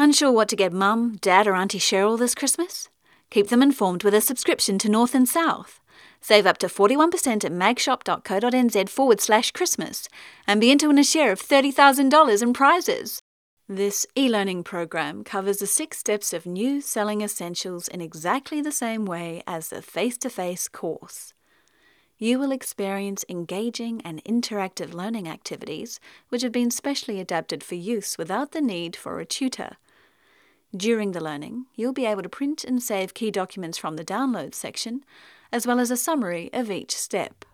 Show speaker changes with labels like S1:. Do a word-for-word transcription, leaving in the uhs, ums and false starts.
S1: Unsure what to get Mum, Dad or Auntie Cheryl this Christmas? Keep them informed with a subscription to North and South. Save up to forty-one percent at magshop.co.nz forward slash Christmas and be into a share of thirty thousand dollars in prizes. This e-learning program covers the six steps of new selling essentials in exactly the same way as the face-to-face course. You will experience engaging and interactive learning activities which have been specially adapted for use without the need for a tutor. During the learning, you'll be able to print and save key documents from the download section, as well as a summary of each step.